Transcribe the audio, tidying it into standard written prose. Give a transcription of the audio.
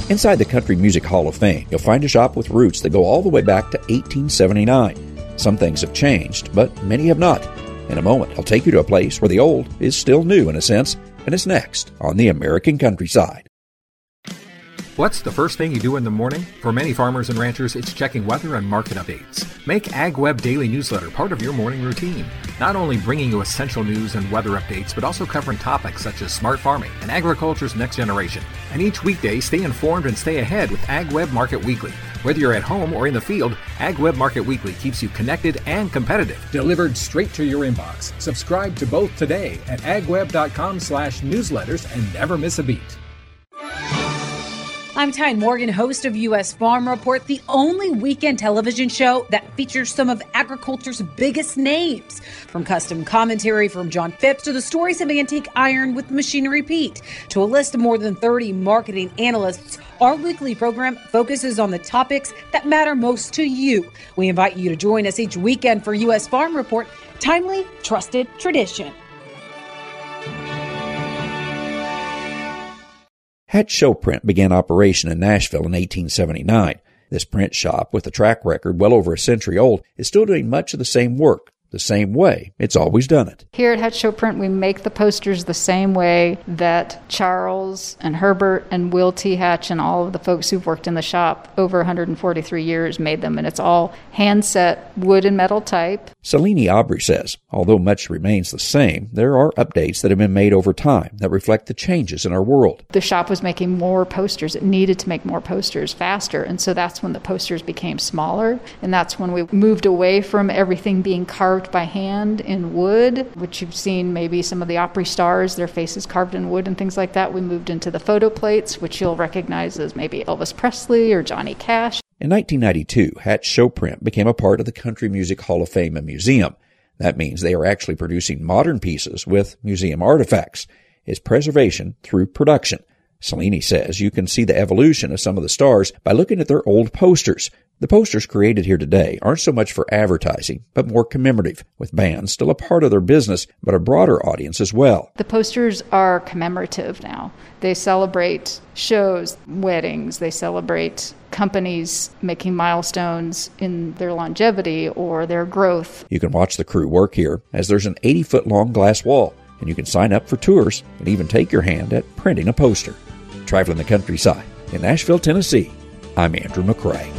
Inside the Country Music Hall of Fame, you'll find a shop with roots that go all the way back to 1879. Some things have changed, but many have not. In a moment, I'll take you to a place where the old is still new in a sense, and it's next on the American Countryside. What's the first thing you do in the morning? For many farmers and ranchers, it's checking weather and market updates. Make AgWeb Daily Newsletter part of your morning routine. Not only bringing you essential news and weather updates, but also covering topics such as smart farming and agriculture's next generation. And each weekday, stay informed and stay ahead with AgWeb Market Weekly. Whether you're at home or in the field, AgWeb Market Weekly keeps you connected and competitive. Delivered straight to your inbox. Subscribe to both today at agweb.com/newsletters and never miss a beat. I'm Tyne Morgan, host of U.S. Farm Report, the only weekend television show that features some of agriculture's biggest names. From custom commentary from John Phipps to the stories of antique iron with Machinery Pete to a list of more than 30 marketing analysts, our weekly program focuses on the topics that matter most to you. We invite you to join us each weekend for U.S. Farm Report, timely, trusted tradition. Hatch Show Print began operation in Nashville in 1879. This print shop, with a track record well over a century old, is still doing much of the same work, the same way it's always done it. Here at Hatch Show Print, we make the posters the same way that Charles and Herbert and Will T. Hatch and all of the folks who've worked in the shop over 143 years made them, and it's all hand-set wood and metal type. Selene Aubrey says, although much remains the same, there are updates that have been made over time that reflect the changes in our world. The shop was making more posters. It needed to make more posters faster, and so that's when the posters became smaller, and that's when we moved away from everything being carved by hand in wood, which you've seen maybe some of the Opry stars, their faces carved in wood and things like that. We moved into the photo plates, which you'll recognize as maybe Elvis Presley or Johnny Cash. In 1992, Hatch Show Print became a part of the Country Music Hall of Fame and Museum. That means they are actually producing modern pieces with museum artifacts. It's preservation through production. Selene says you can see the evolution of some of the stars by looking at their old posters. The posters created here today aren't so much for advertising, but more commemorative, with bands still a part of their business, but a broader audience as well. The posters are commemorative now. They celebrate shows, weddings, they celebrate companies making milestones in their longevity or their growth. You can watch the crew work here, as there's an 80-foot-long glass wall, and you can sign up for tours and even take your hand at printing a poster. Traveling the countryside in Nashville, Tennessee, I'm Andrew McCrae.